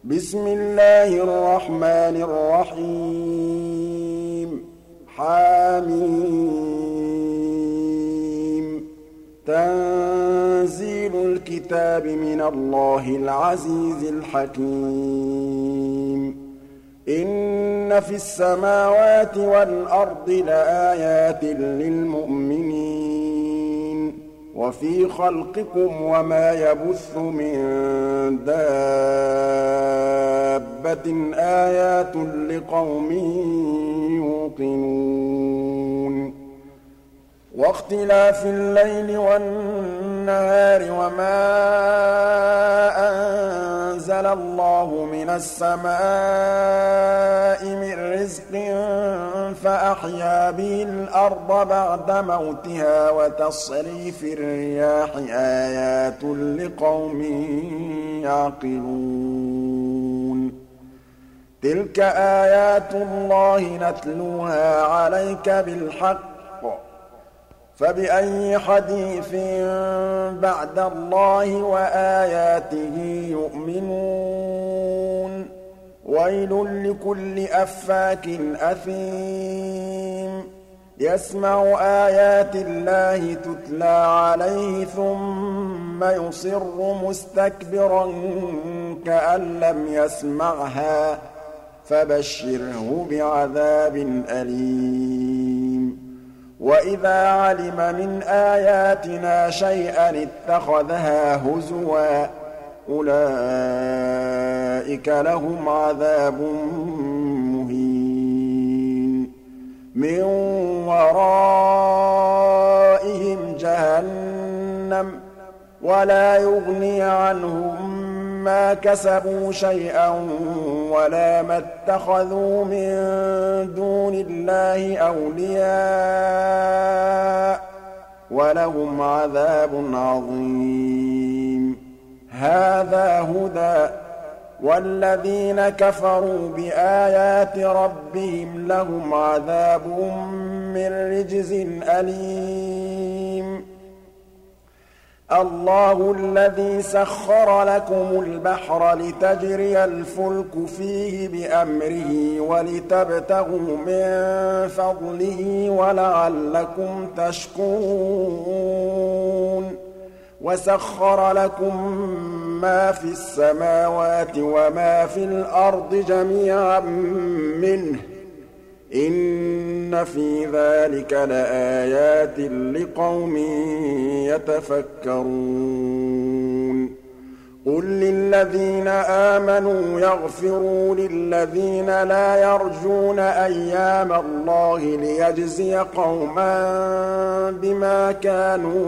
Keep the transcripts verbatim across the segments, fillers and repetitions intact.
بسم الله الرحمن الرحيم حم تنزيل الكتاب من الله العزيز الحكيم إن في السماوات والأرض لآيات للمؤمنين وفي خلقكم وما يبث من دابة آيات لقوم يوقنون واختلاف الليل والنهار وما أنزل الله من السماء من رزق فأحيا به الأرض بعد موتها وتصريف الرياح آيات لقوم يعقلون تلك آيات الله نتلوها عليك بالحق فبأي حديث بعد الله وآياته يؤمنون ويل لكل أفاك أثيم يسمع آيات الله تتلى عليه ثم يصر مستكبرا كأن لم يسمعها فبشره بعذاب أليم وإذا علم من آياتنا شيئا اتخذها هزوا أولئك لهم عذاب مهين من ورائهم جهنم ولا يغني عنهم ما كسبوا شيئا ولا ما اتخذوا من دون الله أولياء ولهم عذاب عظيم هذا هدى والذين كفروا بآيات ربهم لهم عذاب من رجز أليم الله الذي سخر لكم البحر لتجري الفلك فيه بأمره ولتبتغوا من فضله ولعلكم تشكرون وسخر لكم ما في السماوات وما في الأرض جميعا منه إن في ذلك لآيات لقوم يتفكرون قل للذين آمنوا يغفروا للذين لا يرجون أيام الله ليجزي قوما بما كانوا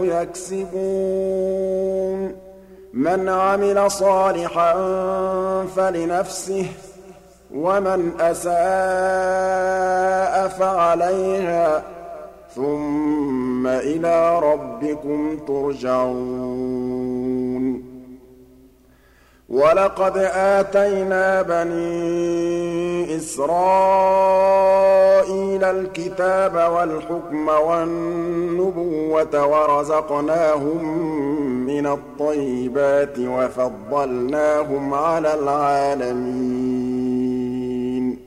يكسبون من عمل صالحا فلنفسه ومن أساء فعليها ثم إلى ربكم ترجعون ولقد آتينا بني إسرائيل الكتاب والحكم والنبوة ورزقناهم من الطيبات وفضلناهم على العالمين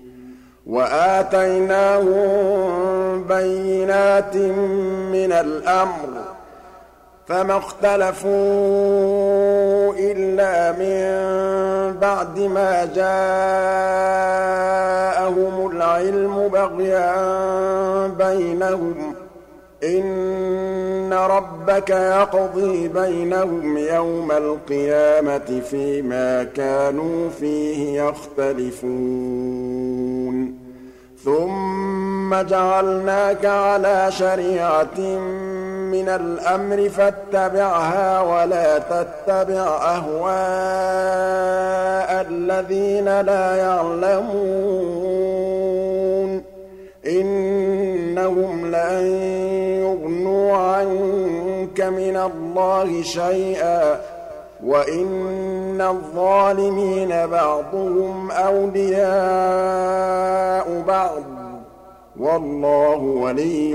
وآتيناهم بينات من الأمر فما اختلفوا إلا من بعد ما جاءهم العلم بغيا بينهم إن ربك يقضي بينهم يوم القيامة فيما كانوا فيه يختلفون ثم جعلناك على شريعة من الأمر فاتبعها ولا تتبع أهواء الذين لا يعلمون إنهم لن يغنوا عنك من الله شيئا وإن الظالمين بعضهم أولياء بعض والله ولي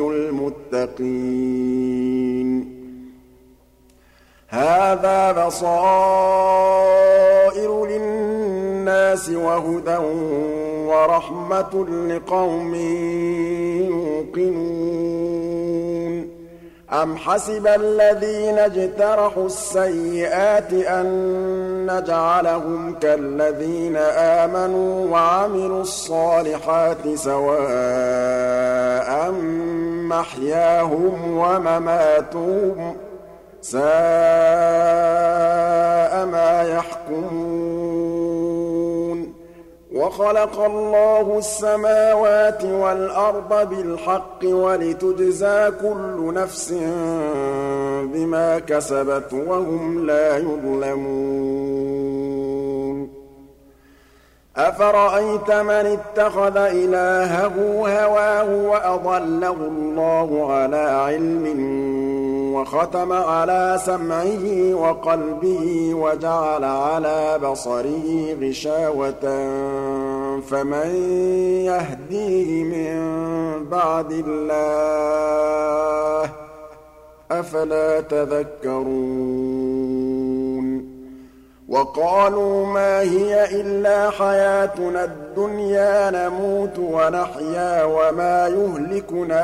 المتقين هذا بصائر للناس للناس وهدى ورحمة لقوم يوقنون أم حسب الذين اجترحوا السيئات أن نجعلهم كالذين آمنوا وعملوا الصالحات سواء محياهم ومماتهم ساء ما يحكمون وخلق الله السماوات والأرض بالحق ولتجزى كل نفس بما كسبت وهم لا يظلمون أفرأيت من اتخذ إلهه هواه وأضله الله على علم وختم على سمعه وقلبه وجعل على بصره غشاوة فمن يهديه من بعد الله أفلا تذكرون وقالوا ما هي إلا حياتنا الدنيا نموت ونحيا وما يهلكنا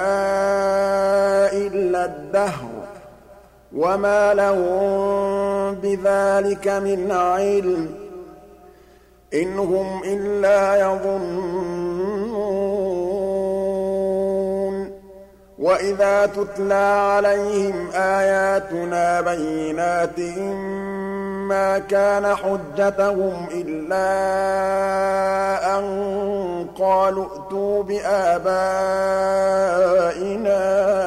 إلا الدهر وما لهم بذلك من علم إن هم إلا يظنون وإذا تتلى عليهم آياتنا بينات ما كان حجتهم إلا أن قالوا ائتوا بآبائنا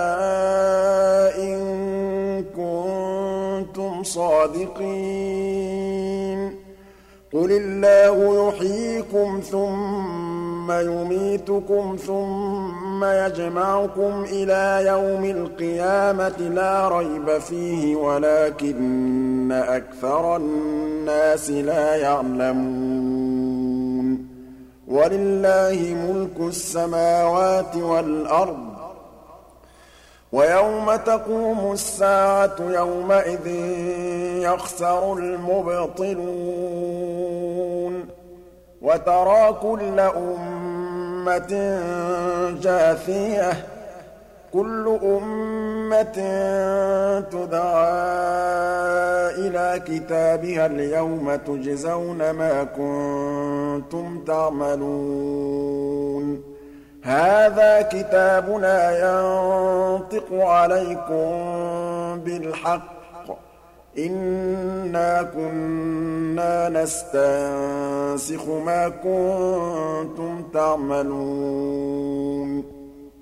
إن كنتم صادقين قل الله يحييكم ثم يميتكم ثم يجمعكم إلى يوم القيامة لا ريب فيه ولكن أكثر الناس لا يعلمون ولله ملك السماوات والأرض ويوم تقوم الساعة يومئذ يخسر المبطلون وترى كل أمة جاثية كل أمة تدعى إلى كتابها اليوم تجزون ما كنتم تعملون هذا كتابنا ينطق عليكم بالحق إنا كنا نستنسخ ما كنتم تعملون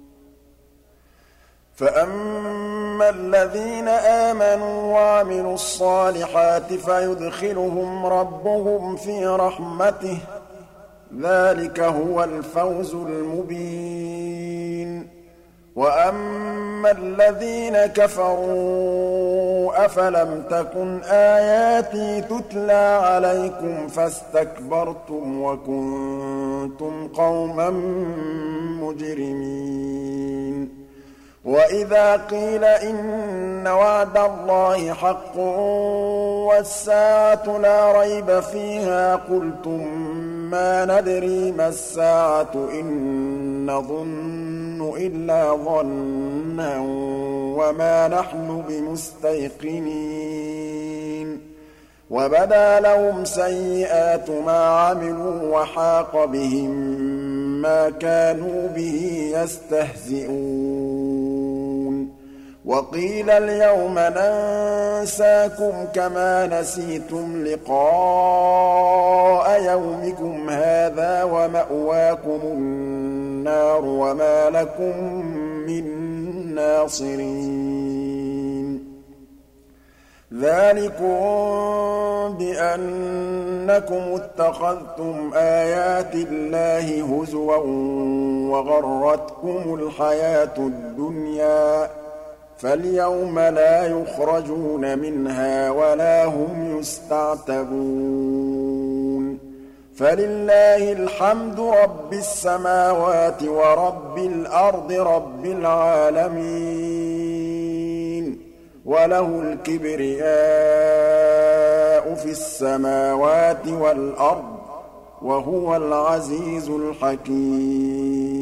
فأما الذين آمنوا وعملوا الصالحات فيدخلهم ربهم في رحمته ذلك هو الفوز المبين وأما الذين كفروا أفلم تكن آياتي تتلى عليكم فاستكبرتم وكنتم قوما مجرمين وإذا قيل إن وعد الله حق والساعة لا ريب فيها قلتم ما ندري ما الساعة إن نظن إلا ظنا وما نحن بمستيقنين وبدا لهم سيئات ما عملوا وحاق بهم ما كانوا به يستهزئون وقيل اليوم ننساكم كما نسيتم لقاء يومكم هذا ومأواكم النار وما لكم من ناصرين ذلكم بأنكم اتخذتم آيات الله هزوا وغرتكم الحياة الدنيا فاليوم لا يخرجون منها ولا هم يستعتبون فلله الحمد رب السماوات ورب الأرض رب العالمين وله الكبرياء في السماوات والأرض وَهُوَ الْعَزِيزُ الْحَكِيمُ